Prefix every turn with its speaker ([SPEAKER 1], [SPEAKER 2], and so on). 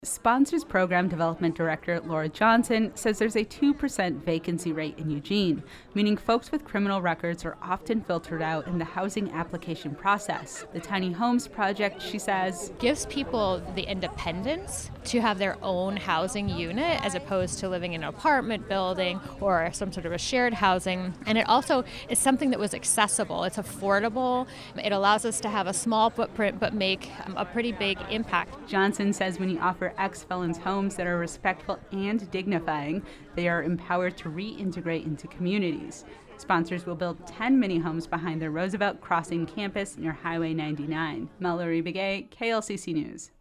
[SPEAKER 1] Sponsors Program Development Director Laura Johnson says there's a 2% vacancy rate in Eugene, meaning folks with criminal records are often filtered out in the housing application process. The Tiny Homes Project, she says,
[SPEAKER 2] gives people the independence to have their own housing unit as opposed to living in an apartment building or some sort of a shared housing. And it also is something that was accessible. It's affordable. It allows us to have a small footprint but make a pretty big impact.
[SPEAKER 1] Johnson says when you offer ex-felons homes that are respectful and dignifying, they are empowered to reintegrate into communities. Sponsors will build 10 mini homes behind their Roosevelt Crossing campus near Highway 99. Mallory Begay, KLCC News.